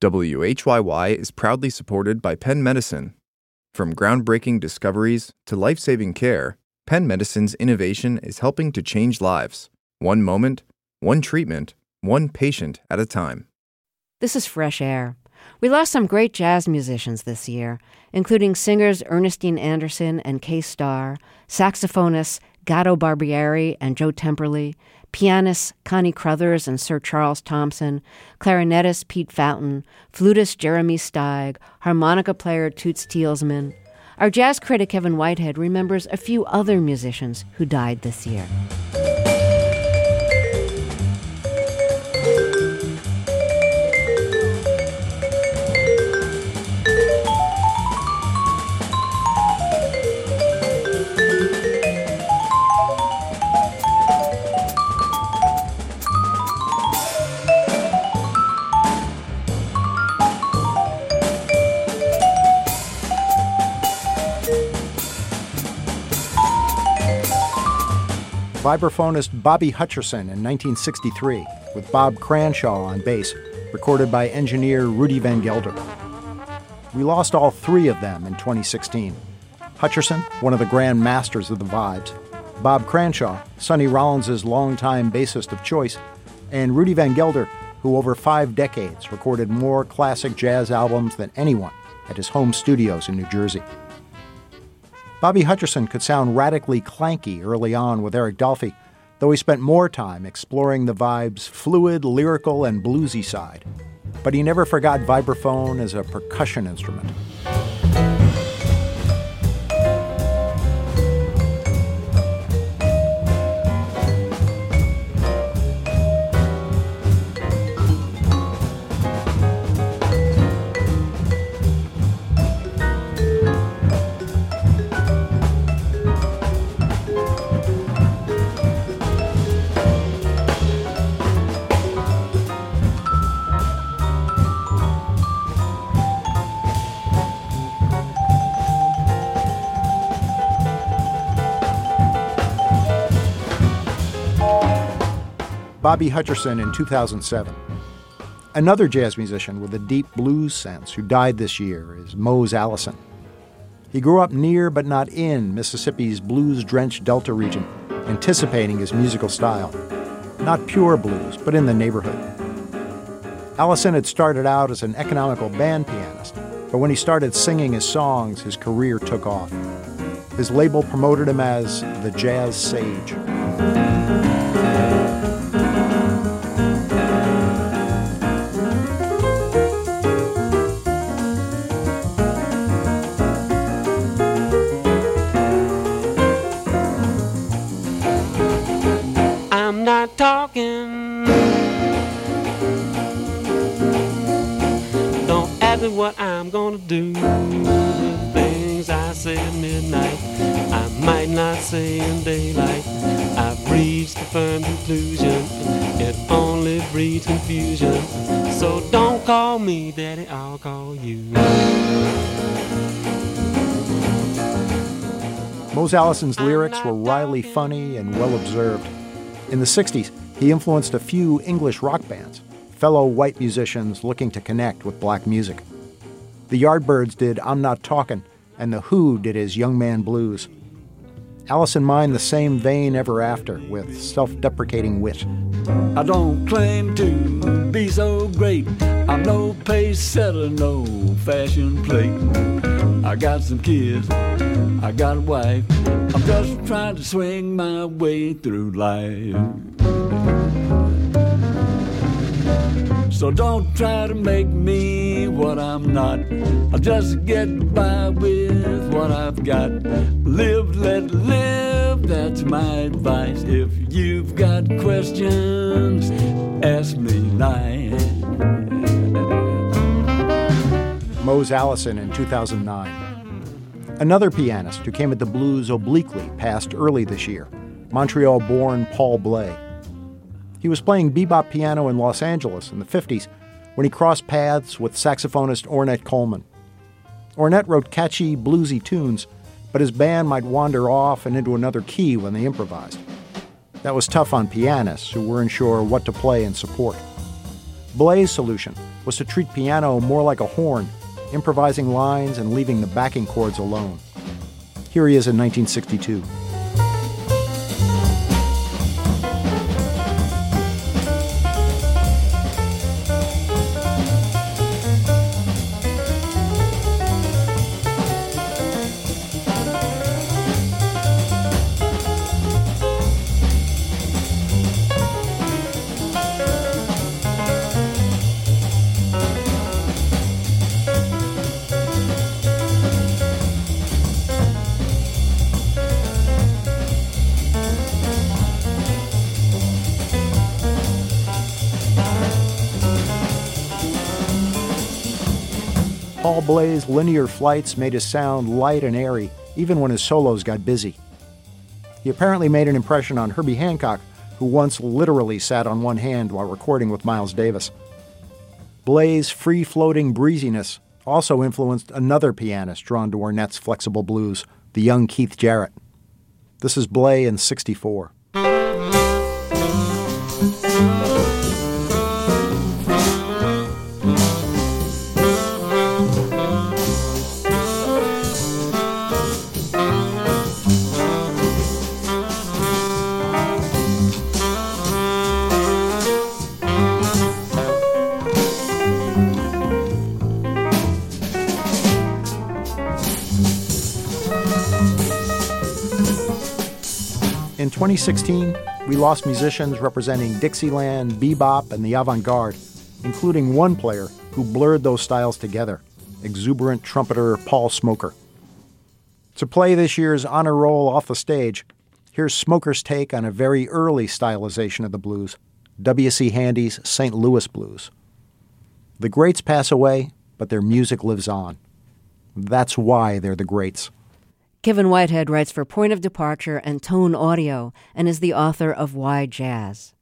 WHYY is proudly supported by Penn Medicine. From groundbreaking discoveries to life-saving care, Penn Medicine's innovation is helping to change lives. One moment, one treatment, one patient at a time. This is Fresh Air. We lost some great jazz musicians this year, including singers Ernestine Anderson and Kay Starr, saxophonists Gatto Barbieri and Joe Temperley, pianists Connie Crothers and Sir Charles Thompson, clarinetist Pete Fountain, flutist Jeremy Steig, harmonica player Toots Thielsman. Our jazz critic Kevin Whitehead remembers a few other musicians who died this year. Vibraphonist Bobby Hutcherson in 1963, with Bob Cranshaw on bass, recorded by engineer Rudy Van Gelder. We lost all three of them in 2016. Hutcherson, one of the grand masters of the vibes, Bob Cranshaw, Sonny Rollins' longtime bassist of choice, and Rudy Van Gelder, who over 5 decades recorded more classic jazz albums than anyone at his home studios in New Jersey. Bobby Hutcherson could sound radically clanky early on with Eric Dolphy, though he spent more time exploring the vibe's fluid, lyrical, and bluesy side. But he never forgot vibraphone as a percussion instrument. Bobby Hutcherson in 2007. Another jazz musician with a deep blues sense who died this year is Mose Allison. He grew up near but not in Mississippi's blues-drenched Delta region, anticipating his musical style. Not pure blues, but in the neighborhood. Allison had started out as an economical band pianist, but when he started singing his songs, his career took off. His label promoted him as the Jazz Sage. I'm not talking. Don't ask me what I'm gonna do. The things I say at midnight, I might not say in daylight. I've reached a firm conclusion. It only breeds confusion. So don't call me daddy, I'll call you. Mose Allison's lyrics were wryly funny and well-observed. In the 60s, he influenced a few English rock bands, fellow white musicians looking to connect with black music. The Yardbirds did I'm Not Talkin', and The Who did his Young Man Blues. Allison mined the same vein ever after, with self-deprecating wit. I don't claim to be so great. I'm no pace setter, no fashion plate. I got some kids, I got a wife. I'm just trying to swing my way through life. So don't try to make me what I'm not. I'll just get by with what I've got. Live, let live, that's my advice. If you've got questions, ask me nice. Mose Allison in 2009. Another pianist who came at the blues obliquely passed early this year, Montreal-born Paul Bley. He was playing bebop piano in Los Angeles in the 50s when he crossed paths with saxophonist Ornette Coleman. Ornette wrote catchy, bluesy tunes, but his band might wander off and into another key when they improvised. That was tough on pianists who weren't sure what to play and support. Blai's solution was to treat piano more like a horn, improvising lines and leaving the backing chords alone. Here he is in 1962. Paul Blai's linear flights made his sound light and airy, even when his solos got busy. He apparently made an impression on Herbie Hancock, who once literally sat on one hand while recording with Miles Davis. Blai's free-floating breeziness also influenced another pianist drawn to Ornette's flexible blues, the young Keith Jarrett. This is Blai in '64. In 2016, we lost musicians representing Dixieland, bebop, and the avant-garde, including one player who blurred those styles together, exuberant trumpeter Paul Smoker. To play this year's honor roll off the stage, here's Smoker's take on a very early stylization of the blues, W.C. Handy's St. Louis Blues. The greats pass away, but their music lives on. That's why they're the greats. Kevin Whitehead writes for Point of Departure and Tone Audio and is the author of Why Jazz.